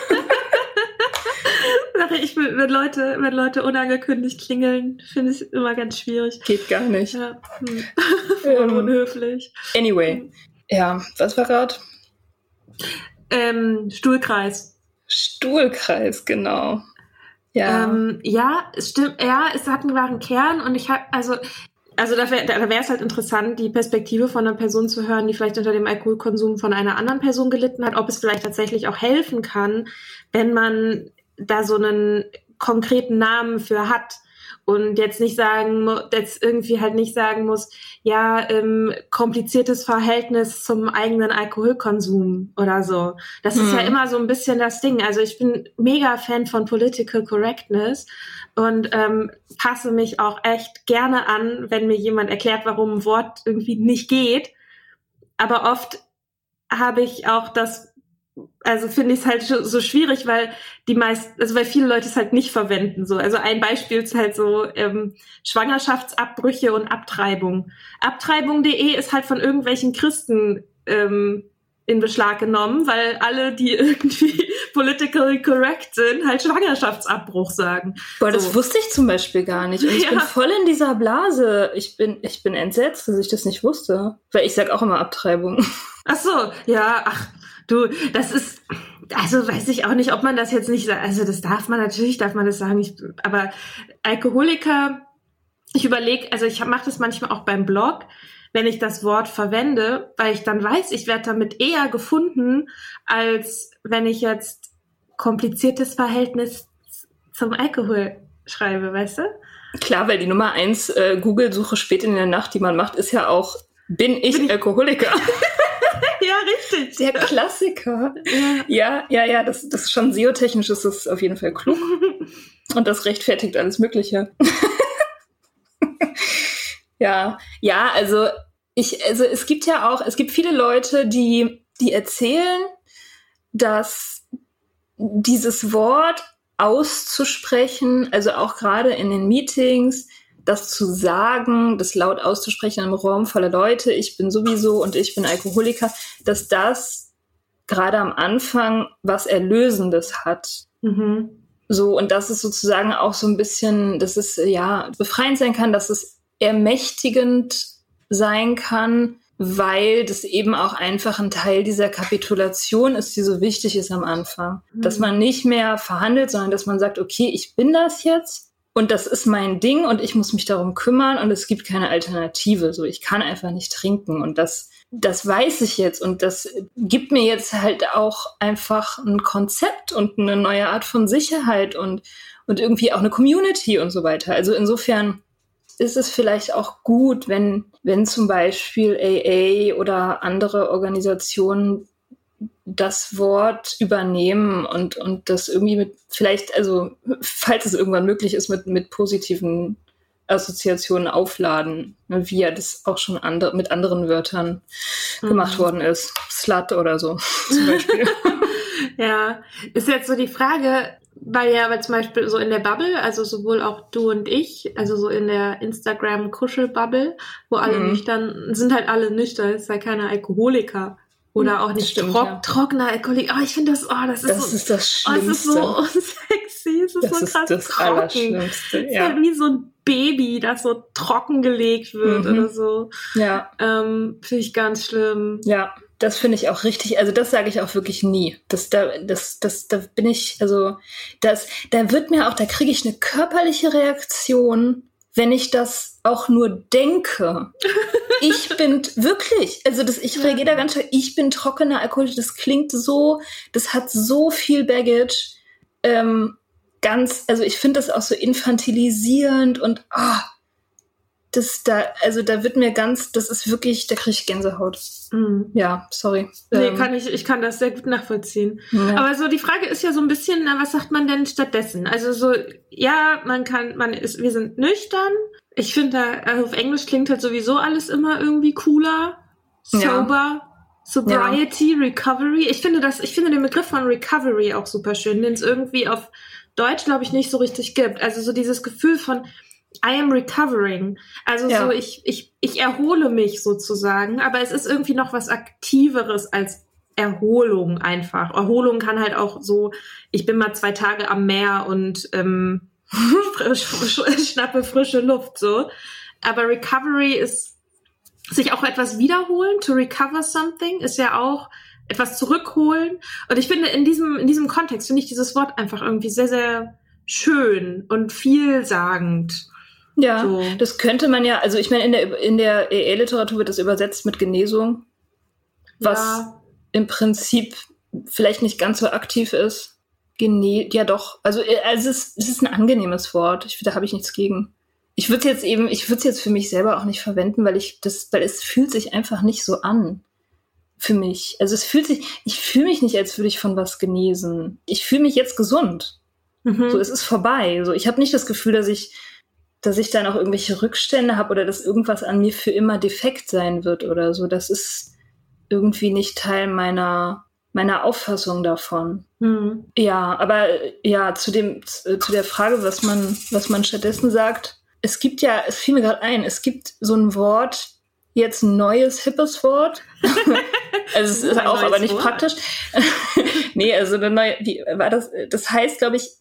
[SPEAKER 3] ich will, wenn Leute, wenn Leute unangekündigt klingeln, finde ich immer ganz schwierig.
[SPEAKER 2] Geht gar nicht.
[SPEAKER 3] Ja. Hm. Ähm, unhöflich.
[SPEAKER 2] Anyway. Hm. Ja, was war gerade?
[SPEAKER 3] Ähm, Stuhlkreis.
[SPEAKER 2] Stuhlkreis, genau. Ja.
[SPEAKER 3] Ähm, ja, es stimmt. Ja, es hat einen wahren Kern und ich habe, also, Also da wäre da wäre es halt interessant, die Perspektive von einer Person zu hören, die vielleicht unter dem Alkoholkonsum von einer anderen Person gelitten hat, ob es vielleicht tatsächlich auch helfen kann, wenn man da so einen konkreten Namen für hat und jetzt nicht sagen, jetzt irgendwie halt nicht sagen muss, ja, ähm, kompliziertes Verhältnis zum eigenen Alkoholkonsum oder so. Das mhm. ist ja immer so ein bisschen das Ding. Also ich bin mega Fan von Political Correctness und ähm, passe mich auch echt gerne an, wenn mir jemand erklärt, warum ein Wort irgendwie nicht geht. Aber oft habe ich auch das, also finde ich es halt so schwierig, weil die meisten, also weil viele Leute es halt nicht verwenden. So, also ein Beispiel ist halt so ähm, Schwangerschaftsabbrüche und Abtreibung. Abtreibung punkt de ist halt von irgendwelchen Christen ähm, in Beschlag genommen, weil alle, die irgendwie politically correct sind, halt Schwangerschaftsabbruch sagen.
[SPEAKER 2] Boah, das so. Wusste ich zum Beispiel gar nicht. Und ich ja. bin voll in dieser Blase. Ich bin, ich bin entsetzt, dass ich das nicht wusste. Weil ich sag auch immer Abtreibung.
[SPEAKER 3] Ach so, ja, ach, du, das ist, also weiß ich auch nicht, ob man das jetzt nicht sagt. Also das darf man, natürlich darf man das sagen. Ich, aber Alkoholiker, ich überlege, also ich mache das manchmal auch beim Blog, wenn ich das Wort verwende, weil ich dann weiß, ich werde damit eher gefunden, als wenn ich jetzt kompliziertes Verhältnis zum Alkohol schreibe, weißt du?
[SPEAKER 2] Klar, weil die Nummer eins äh, Google-Suche spät in der Nacht, die man macht, ist ja auch, bin ich bin Alkoholiker?
[SPEAKER 3] Ja, richtig.
[SPEAKER 2] Der Klassiker. Ja, ja, ja, ja, das, das ist schon S E O-technisch ist das auf jeden Fall klug. Und das rechtfertigt alles Mögliche. Ja, ja, also ich, also es gibt ja auch, es gibt viele Leute, die, die erzählen, dass dieses Wort auszusprechen, also auch gerade in den Meetings, das zu sagen, das laut auszusprechen in einem Raum voller Leute, ich bin sowieso und ich bin Alkoholiker, dass das gerade am Anfang was Erlösendes hat. Mhm. So, und dass es sozusagen auch so ein bisschen, dass es ja befreiend sein kann, dass es ermächtigend sein kann, weil das eben auch einfach ein Teil dieser Kapitulation ist, die so wichtig ist am Anfang. Mhm. Dass man nicht mehr verhandelt, sondern dass man sagt, okay, ich bin das jetzt und das ist mein Ding und ich muss mich darum kümmern und es gibt keine Alternative. So, ich kann einfach nicht trinken und das, das weiß ich jetzt und das gibt mir jetzt halt auch einfach ein Konzept und eine neue Art von Sicherheit und, und irgendwie auch eine Community und so weiter. Also insofern ist es vielleicht auch gut, wenn, wenn zum Beispiel A A oder andere Organisationen das Wort übernehmen und, und das irgendwie mit, vielleicht, also, falls es irgendwann möglich ist, mit, mit positiven Assoziationen aufladen, ne, wie ja das auch schon andre, mit anderen Wörtern mhm. gemacht worden ist. Slut oder so, zum Beispiel.
[SPEAKER 3] Ja, ist jetzt so die Frage, weil ja, weil zum Beispiel so in der Bubble, also sowohl auch du und ich, also so in der Instagram-Kuschel-Bubble, wo alle mhm. nüchtern, sind halt alle nüchtern, ist halt keiner Alkoholiker. Oder auch nicht
[SPEAKER 2] Stimmt,
[SPEAKER 3] trock,
[SPEAKER 2] ja.
[SPEAKER 3] trockener Alkoholik. Oh, ich finde das, oh, das ist
[SPEAKER 2] Das
[SPEAKER 3] so,
[SPEAKER 2] ist das
[SPEAKER 3] oh, es ist so
[SPEAKER 2] Schlimmste.
[SPEAKER 3] unsexy, es ist
[SPEAKER 2] Das
[SPEAKER 3] so
[SPEAKER 2] ist
[SPEAKER 3] krass
[SPEAKER 2] das
[SPEAKER 3] trocken.
[SPEAKER 2] Allerschlimmste,
[SPEAKER 3] Es ist
[SPEAKER 2] ja.
[SPEAKER 3] halt wie so ein Baby, das so trockengelegt wird
[SPEAKER 2] Mhm.
[SPEAKER 3] oder so.
[SPEAKER 2] Ja,
[SPEAKER 3] Ähm, finde ich ganz schlimm.
[SPEAKER 2] ja, das finde ich auch richtig. Also das sage ich auch wirklich nie. Das, da, das, das, da bin ich, also das, da wird mir auch, da kriege ich eine körperliche Reaktion, wenn ich das auch nur denke. Ich bin wirklich, also das, ich reagiere da ganz stark, ich bin trockener Alkoholiker, das klingt so, das hat so viel Baggage, ähm, ganz, also ich finde das auch so infantilisierend und ah, das da, also da wird mir ganz, das ist wirklich, da kriege ich Gänsehaut.
[SPEAKER 3] Mhm.
[SPEAKER 2] Ja, sorry.
[SPEAKER 3] Nee,
[SPEAKER 2] Ähm,
[SPEAKER 3] kann ich, ich kann das sehr gut nachvollziehen.
[SPEAKER 2] ja.
[SPEAKER 3] Aber so die Frage ist ja so ein bisschen, na, was sagt man denn stattdessen? Also so, ja, man kann, man ist, wir sind nüchtern. Ich finde, also auf Englisch klingt halt sowieso alles immer irgendwie cooler. Sober, Sobriety, Recovery. Ich finde das, ich finde den Begriff von Recovery auch super schön, den es irgendwie auf Deutsch, glaube ich, nicht so richtig gibt. Also so dieses Gefühl von I am recovering. Also
[SPEAKER 2] Ja.
[SPEAKER 3] so, ich, ich, ich erhole mich sozusagen, aber es ist irgendwie noch was Aktiveres als Erholung einfach. Erholung kann halt auch so, ich bin mal zwei Tage am Meer und ähm, frisch, frisch, schnappe frische Luft so. Aber Recovery ist sich auch etwas wiederholen. To recover something ist ja auch etwas zurückholen. Und ich finde, in diesem, in diesem Kontext finde ich dieses Wort einfach irgendwie sehr, sehr schön und vielsagend.
[SPEAKER 2] Ja,
[SPEAKER 3] So.
[SPEAKER 2] das könnte man ja, also ich meine, in der, in der E E-Literatur wird das übersetzt mit Genesung, was
[SPEAKER 3] Ja.
[SPEAKER 2] im Prinzip vielleicht nicht ganz so aktiv ist. Gene ja doch, also, äh, also es, ist, es ist ein angenehmes Wort, ich, da habe ich nichts gegen. Ich würde es jetzt eben, ich würde es jetzt für mich selber auch nicht verwenden, weil ich das, weil es fühlt sich einfach nicht so an für mich. Also es fühlt sich, ich fühle mich nicht, als würde ich von was genesen. Ich fühle mich jetzt gesund.
[SPEAKER 3] Mhm.
[SPEAKER 2] So, es ist vorbei. So, ich habe nicht das Gefühl, dass ich, dass ich dann auch irgendwelche Rückstände habe oder dass irgendwas an mir für immer defekt sein wird oder so. Das ist irgendwie nicht Teil meiner, meiner Auffassung davon.
[SPEAKER 3] Mhm.
[SPEAKER 2] Ja, aber ja, zu dem, zu der Frage, was man, was man stattdessen sagt. Es gibt ja, es fiel mir gerade ein, es gibt so ein Wort, jetzt ein neues, hippes Wort. Also es ist
[SPEAKER 3] Ein
[SPEAKER 2] auch
[SPEAKER 3] neues
[SPEAKER 2] aber nicht
[SPEAKER 3] Wort.
[SPEAKER 2] praktisch. Nee, also eine neue, wie war das? Das heißt, glaube ich,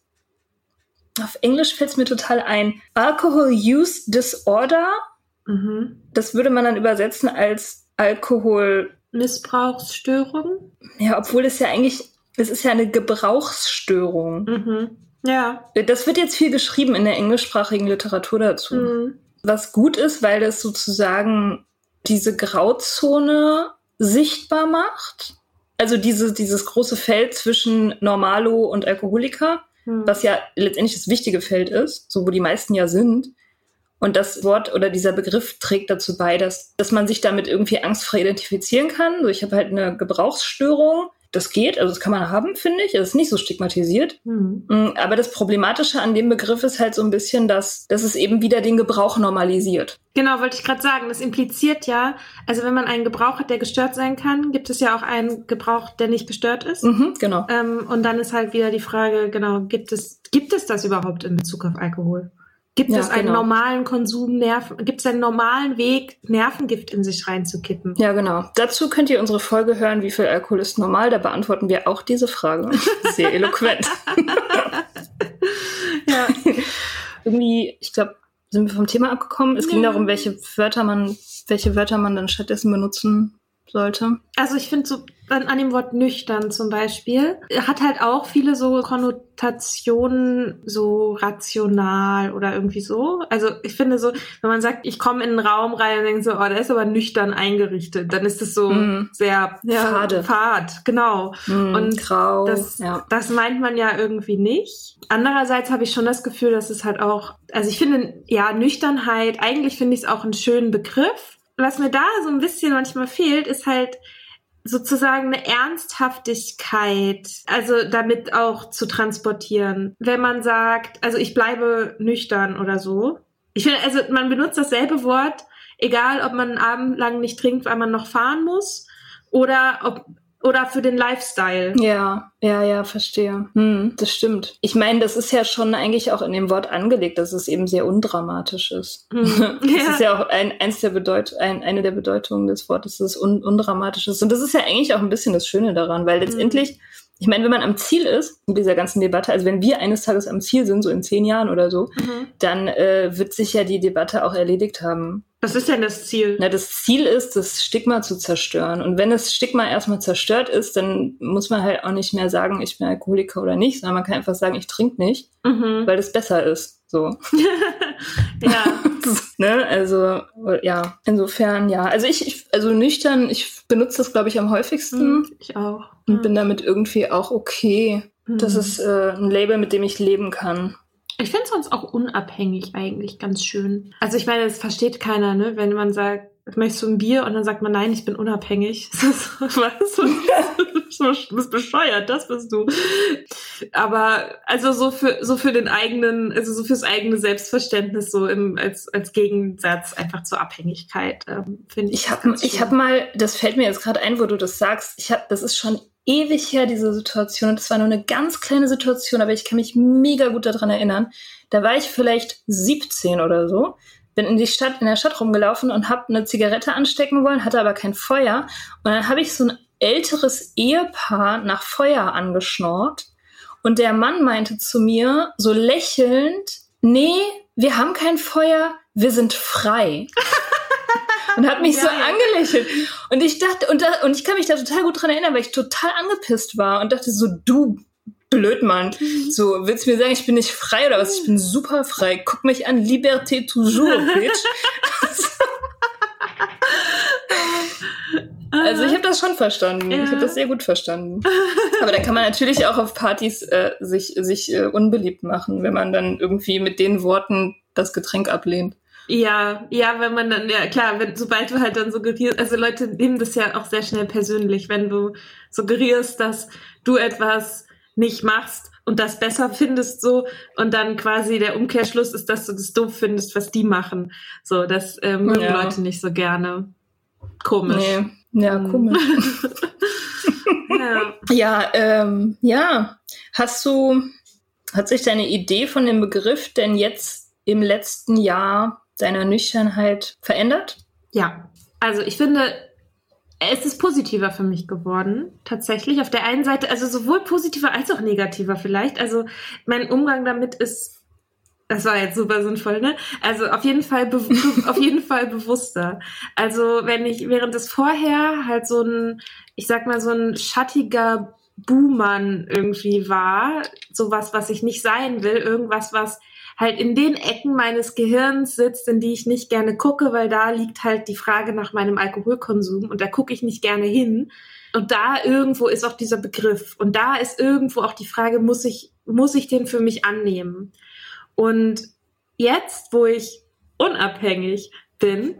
[SPEAKER 2] auf Englisch fällt es mir total ein. Alcohol Use Disorder.
[SPEAKER 3] Mhm.
[SPEAKER 2] Das würde man dann übersetzen als Alkohol.
[SPEAKER 3] Missbrauchsstörung?
[SPEAKER 2] Ja, obwohl es ja eigentlich, es ist ja eine Gebrauchsstörung.
[SPEAKER 3] Mhm. Ja.
[SPEAKER 2] Das wird jetzt viel geschrieben in der englischsprachigen Literatur dazu.
[SPEAKER 3] Mhm.
[SPEAKER 2] Was gut ist, weil das sozusagen diese Grauzone sichtbar macht. Also diese, dieses große Feld zwischen Normalo und Alkoholiker,
[SPEAKER 3] Mhm.
[SPEAKER 2] was ja letztendlich das wichtige Feld ist, so wo die meisten ja sind. Und das Wort oder dieser Begriff trägt dazu bei, dass, dass man sich damit irgendwie angstfrei identifizieren kann. So, ich habe halt eine Gebrauchsstörung. Das geht, also das kann man haben, finde ich. Es ist nicht so stigmatisiert.
[SPEAKER 3] Mhm.
[SPEAKER 2] Aber das Problematische an dem Begriff ist halt so ein bisschen, dass, dass es eben wieder den Gebrauch normalisiert.
[SPEAKER 3] Genau, wollte ich gerade sagen. Das impliziert ja, also wenn man einen Gebrauch hat, der gestört sein kann, gibt es ja auch einen Gebrauch, der nicht gestört ist.
[SPEAKER 2] Mhm, genau.
[SPEAKER 3] Ähm, und dann ist halt wieder die Frage, genau, gibt es, gibt es das überhaupt in Bezug auf Alkohol? Gibt
[SPEAKER 2] Ja,
[SPEAKER 3] es einen
[SPEAKER 2] genau.
[SPEAKER 3] normalen Konsum, Nerven, gibt es einen normalen Weg, Nervengift in sich reinzukippen?
[SPEAKER 2] Ja, genau. Dazu könnt ihr unsere Folge hören, wie viel Alkohol ist normal? Da beantworten wir auch diese Frage. Sehr eloquent.
[SPEAKER 3] Ja.
[SPEAKER 2] Irgendwie, ich glaube, sind wir vom Thema abgekommen. Es ging
[SPEAKER 3] Ja.
[SPEAKER 2] darum, welche Wörter man, welche Wörter man dann stattdessen benutzen sollte.
[SPEAKER 3] Also ich finde so an, an dem Wort nüchtern zum Beispiel, hat halt auch viele so Konnotationen, so rational oder irgendwie so. Also ich finde so, wenn man sagt, ich komme in einen Raum rein und denke so, oh, der ist aber nüchtern eingerichtet, dann ist das so
[SPEAKER 2] Mm.
[SPEAKER 3] sehr ja,
[SPEAKER 2] Fade.
[SPEAKER 3] fad, genau.
[SPEAKER 2] Mm,
[SPEAKER 3] Und
[SPEAKER 2] grau.
[SPEAKER 3] Das,
[SPEAKER 2] ja.
[SPEAKER 3] das meint man ja irgendwie nicht. Andererseits habe ich schon das Gefühl, dass es halt auch, also ich finde, ja, Nüchternheit, eigentlich finde ich es auch einen schönen Begriff. Was mir da so ein bisschen manchmal fehlt, ist halt sozusagen eine Ernsthaftigkeit, also damit auch zu transportieren. Wenn man sagt, also ich bleibe nüchtern oder so. Ich finde, also man benutzt dasselbe Wort, egal ob man einen Abend lang nicht trinkt, weil man noch fahren muss, oder ob oder für den Lifestyle.
[SPEAKER 2] Ja, ja, ja, verstehe. Hm, das stimmt. Ich meine, das ist ja schon eigentlich auch in dem Wort angelegt, dass es eben sehr undramatisch ist. Hm. Das ja. ist ja auch ein, eins der Bedeut- ein, eine der Bedeutungen des Wortes, dass es un- undramatisch ist. Und das ist ja eigentlich auch ein bisschen das Schöne daran, weil letztendlich, hm. ich meine, wenn man am Ziel ist in dieser ganzen Debatte, also wenn wir eines Tages am Ziel sind, so in zehn Jahren oder so, mhm. dann äh, wird sich ja die Debatte auch erledigt haben.
[SPEAKER 3] Was ist denn das Ziel?
[SPEAKER 2] Na, das Ziel ist, das Stigma zu zerstören. Und wenn das Stigma erstmal zerstört ist, dann muss man halt auch nicht mehr sagen, ich bin Alkoholiker oder nicht, sondern man kann einfach sagen, ich trinke nicht, mhm. weil das besser ist. So.
[SPEAKER 3] Ja.
[SPEAKER 2] Ne? Also, ja, insofern, ja. Also ich, ich, also nüchtern, ich benutze das, glaube ich, am häufigsten.
[SPEAKER 3] Ich auch.
[SPEAKER 2] Und bin damit irgendwie auch okay. Mhm. Das ist äh, ein Label, mit dem ich leben kann.
[SPEAKER 3] Ich finde es sonst auch unabhängig eigentlich ganz schön. Also ich meine, das versteht keiner, ne? Wenn man sagt, möchtest du ein Bier? Und dann sagt man, nein, ich bin unabhängig. Was? Du bist bescheuert, das bist du. Aber also so für so für den eigenen, also so fürs eigene Selbstverständnis, so im als als Gegensatz einfach zur Abhängigkeit, ähm, finde ich.
[SPEAKER 2] Ich habe ich habe mal, das fällt mir jetzt gerade ein, wo du das sagst. Ich habe, das ist schon ewig her, diese Situation. Und das war nur eine ganz kleine Situation, aber ich kann mich mega gut daran erinnern. Da war ich vielleicht siebzehn oder so. Bin in die Stadt, in der Stadt rumgelaufen und habe eine Zigarette anstecken wollen, hatte aber kein Feuer. Und dann habe ich so ein älteres Ehepaar nach Feuer angeschnort. Und der Mann meinte zu mir, so lächelnd, nee, wir haben kein Feuer, wir sind frei. Und hat mich ja, so ja. angelächelt. Und ich dachte, und, da, und ich kann mich da total gut dran erinnern, weil ich total angepisst war und dachte so, du Blödmann, so, willst du mir sagen, ich bin nicht frei oder was? Ich bin super frei. Guck mich an, Liberté toujours, bitch. Also ich habe das schon verstanden. Ja. Ich habe das sehr gut verstanden. Aber da kann man natürlich auch auf Partys äh, sich, sich äh, unbeliebt machen, wenn man dann irgendwie mit den Worten das Getränk ablehnt.
[SPEAKER 3] Ja, ja, wenn man dann, ja klar, wenn, sobald du halt dann suggerierst, also Leute nehmen das ja auch sehr schnell persönlich, wenn du suggerierst, dass du etwas nicht machst und das besser findest so und dann quasi der Umkehrschluss ist, dass du das doof findest, was die machen. So, das äh, mögen ja. Leute nicht so gerne. Komisch.
[SPEAKER 2] Nee. Ja, komisch. ja, ja, ähm, ja. Hast du, hat sich deine Idee von dem Begriff denn jetzt im letzten Jahr deiner Nüchternheit verändert?
[SPEAKER 3] Ja, also ich finde, es ist positiver für mich geworden, tatsächlich. Auf der einen Seite, also sowohl positiver als auch negativer vielleicht. Also mein Umgang damit ist, das war jetzt super sinnvoll, ne? Also auf jeden Fall, be- be- auf jeden Fall bewusster. Also wenn ich, während es vorher halt so ein, ich sag mal so ein schattiger Buhmann irgendwie war, sowas, was ich nicht sein will, irgendwas, was halt in den Ecken meines Gehirns sitzt, in die ich nicht gerne gucke, weil da liegt halt die Frage nach meinem Alkoholkonsum und da gucke ich nicht gerne hin. Und da irgendwo ist auch dieser Begriff und da ist irgendwo auch die Frage, muss ich, muss ich den für mich annehmen? Und jetzt, wo ich unabhängig bin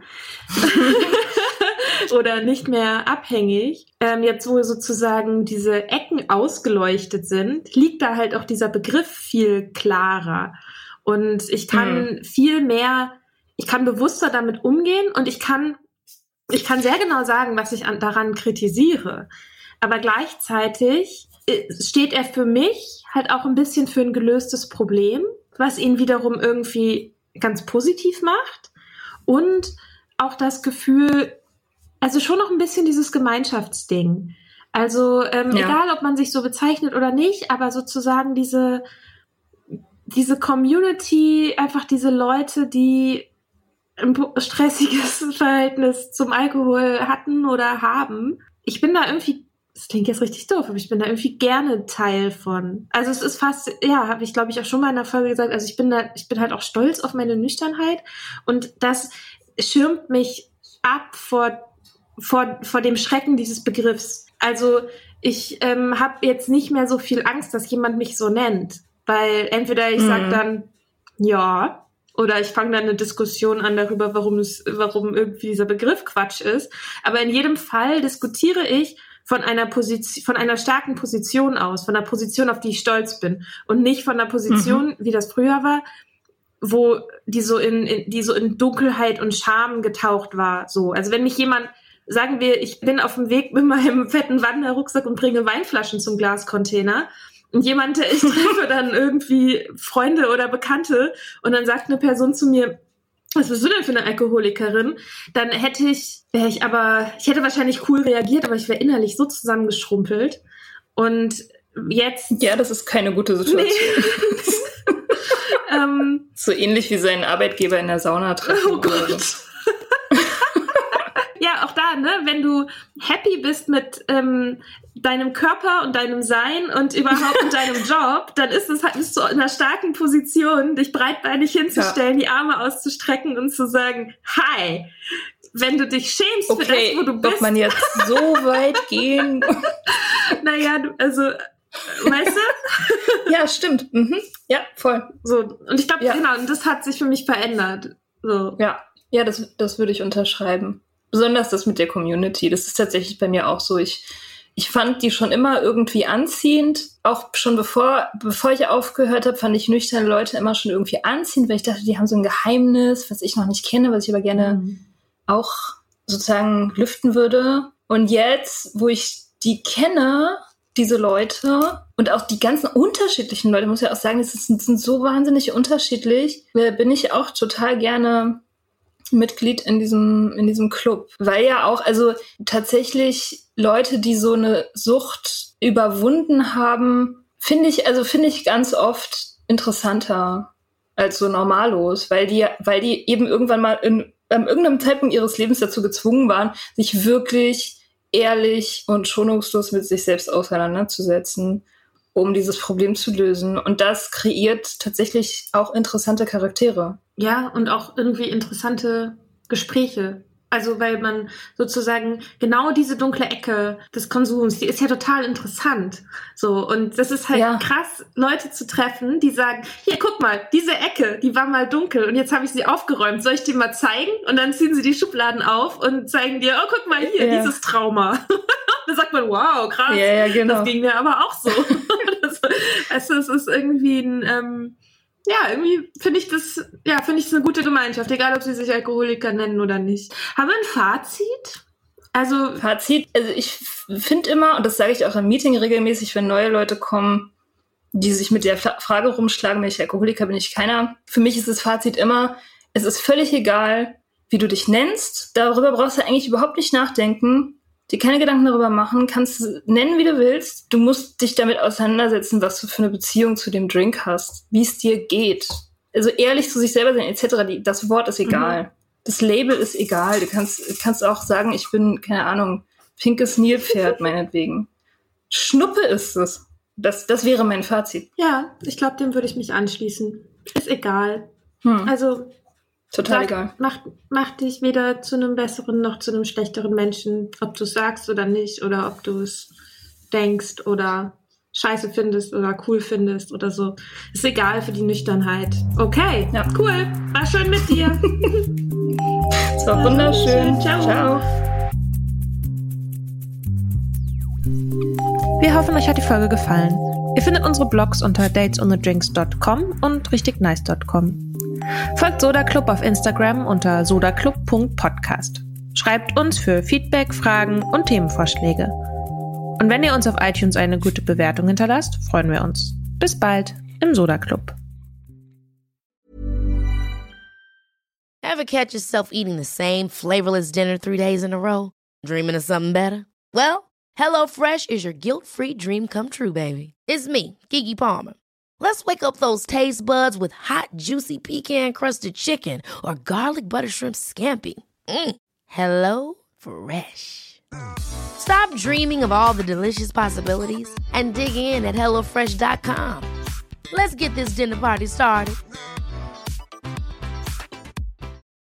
[SPEAKER 3] oder nicht mehr abhängig, ähm, jetzt wo sozusagen diese Ecken ausgeleuchtet sind, liegt da halt auch dieser Begriff viel klarer. Und ich kann mhm. viel mehr, ich kann bewusster damit umgehen und ich kann, ich kann sehr genau sagen, was ich an, daran kritisiere. Aber gleichzeitig steht er für mich halt auch ein bisschen für ein gelöstes Problem, was ihn wiederum irgendwie ganz positiv macht und auch das Gefühl, also schon noch ein bisschen dieses Gemeinschaftsding. Also ähm, ja. egal, ob man sich so bezeichnet oder nicht, aber sozusagen diese diese Community, einfach diese Leute, die ein stressiges Verhältnis zum Alkohol hatten oder haben. Ich bin da irgendwie, das klingt jetzt richtig doof, aber ich bin da irgendwie gerne Teil von. Also es ist fast, ja, habe ich glaube ich auch schon mal in der Folge gesagt, also ich bin da, ich bin halt auch stolz auf meine Nüchternheit und das schirmt mich ab vor, vor, vor dem Schrecken dieses Begriffs. Also ich ähm, habe jetzt nicht mehr so viel Angst, dass jemand mich so nennt. Weil entweder ich sage dann, ja, oder ich fange dann eine Diskussion an darüber, warum es, warum irgendwie dieser Begriff Quatsch ist. Aber in jedem Fall diskutiere ich von einer Position, von einer starken Position aus, von einer Position, auf die ich stolz bin. Und nicht von einer Position, mhm. wie das früher war, wo die so in, in, die so in Dunkelheit und Scham getaucht war. So. Also wenn mich jemand sagen wir, ich bin auf dem Weg mit meinem fetten Wanderrucksack und bringe Weinflaschen zum Glascontainer. Und jemand, ich treffe dann irgendwie Freunde oder Bekannte und dann sagt eine Person zu mir, was bist du denn für eine Alkoholikerin? Dann hätte ich, wäre ich aber, ich hätte wahrscheinlich cool reagiert, aber ich wäre innerlich so zusammengeschrumpelt. Und jetzt...
[SPEAKER 2] Ja, das ist keine gute Situation. Nee.
[SPEAKER 3] ähm,
[SPEAKER 2] so ähnlich wie seinen Arbeitgeber in der Sauna treffen.
[SPEAKER 3] Oh Gott. So. Ja, auch da, ne, wenn du happy bist mit ähm, deinem Körper und deinem Sein und überhaupt mit deinem Job, dann ist es halt, bist du in einer starken Position, dich breitbeinig hinzustellen, ja. die Arme auszustrecken und zu sagen, hi, wenn du dich schämst
[SPEAKER 2] okay,
[SPEAKER 3] für das, wo du bist.
[SPEAKER 2] Ob man jetzt so weit gehen?
[SPEAKER 3] Naja, du, also, weißt du?
[SPEAKER 2] Ja, stimmt. Mhm. Ja, voll.
[SPEAKER 3] So, und ich glaube,
[SPEAKER 2] ja.
[SPEAKER 3] genau, und das hat sich für mich verändert. So.
[SPEAKER 2] Ja, ja, das, das würde ich unterschreiben. Besonders das mit der Community. Das ist tatsächlich bei mir auch so. Ich, ich fand die schon immer irgendwie anziehend. Auch schon bevor, bevor ich aufgehört habe, fand ich nüchterne Leute immer schon irgendwie anziehend, weil ich dachte, die haben so ein Geheimnis, was ich noch nicht kenne, was ich aber gerne mhm. auch sozusagen lüften würde. Und jetzt, wo ich die kenne, diese Leute und auch die ganzen unterschiedlichen Leute, muss ich auch sagen, das sind, sind so wahnsinnig unterschiedlich, bin ich auch total gerne Mitglied in diesem, in diesem Club. Weil ja auch, also tatsächlich Leute, die so eine Sucht überwunden haben, finde ich, also finde ich ganz oft interessanter als so Normalos, weil die, weil die eben irgendwann mal in, an irgendeinem Zeitpunkt ihres Lebens dazu gezwungen waren, sich wirklich ehrlich und schonungslos mit sich selbst auseinanderzusetzen, um dieses Problem zu lösen. Und das kreiert tatsächlich auch interessante Charaktere.
[SPEAKER 3] Ja, und auch irgendwie interessante Gespräche. Also, weil man sozusagen genau diese dunkle Ecke des Konsums, die ist ja total interessant. So, und das ist halt ja. krass, Leute zu treffen, die sagen, hier, guck mal, diese Ecke, die war mal dunkel und jetzt habe ich sie aufgeräumt. Soll ich dir mal zeigen? Und dann ziehen sie die Schubladen auf und zeigen dir, oh, guck mal hier, ja. dieses Trauma. Da sagt man, wow, krass.
[SPEAKER 2] Ja, ja, genau.
[SPEAKER 3] Das ging mir aber auch so. das, weißt du, es ist irgendwie ein... Ähm, Ja, irgendwie finde ich das, ja, finde ich es eine gute Gemeinschaft, egal ob sie sich Alkoholiker nennen oder nicht. Haben wir ein Fazit? Also
[SPEAKER 2] Fazit, also ich finde immer, und das sage ich auch im Meeting regelmäßig, wenn neue Leute kommen, die sich mit der Frage rumschlagen, bin ich Alkoholiker, bin ich keiner. Für mich ist das Fazit immer, es ist völlig egal, wie du dich nennst. Darüber brauchst du eigentlich überhaupt nicht nachdenken. Dir keine Gedanken darüber machen, kannst es nennen, wie du willst. Du musst dich damit auseinandersetzen, was du für eine Beziehung zu dem Drink hast, wie es dir geht. Also ehrlich zu sich selber sein, et cetera. Die, das Wort ist egal. Mhm. Das Label ist egal. Du kannst, kannst auch sagen, ich bin, keine Ahnung, pinkes Nilpferd, meinetwegen. Schnuppe ist es. Das, das wäre mein Fazit.
[SPEAKER 3] Ja, ich glaube, dem würde ich mich anschließen. Ist egal.
[SPEAKER 2] Hm.
[SPEAKER 3] Also
[SPEAKER 2] total
[SPEAKER 3] sag,
[SPEAKER 2] egal.
[SPEAKER 3] Mach, mach dich weder zu einem besseren noch zu einem schlechteren Menschen, ob du es sagst oder nicht, oder ob du es denkst oder scheiße findest oder cool findest oder so. Ist egal für die Nüchternheit. Okay,
[SPEAKER 2] ja.
[SPEAKER 3] Cool. War schön mit dir.
[SPEAKER 2] Es war wunderschön.
[SPEAKER 3] Ciao.
[SPEAKER 2] Ciao.
[SPEAKER 4] Wir hoffen, euch hat die Folge gefallen. Ihr findet unsere Blogs unter dates on the drinks dot com und richtig nice dot com. Folgt Soda Club auf Instagram unter sodaclub punkt podcast. Schreibt uns für Feedback, Fragen und Themenvorschläge. Und wenn ihr uns auf iTunes eine gute Bewertung hinterlasst, freuen wir uns. Bis bald im Soda Club.
[SPEAKER 5] Ever catch yourself eating the same flavorless dinner three days in a row? Dreaming of something better? Well, HelloFresh is your guilt-free dream come true, baby. It's me, Keke Palmer. Let's wake up those taste buds with hot, juicy pecan-crusted chicken or garlic butter shrimp scampi. Mm. Hello Fresh. Stop dreaming of all the delicious possibilities and dig in at hello fresh dot com. Let's get this dinner party started.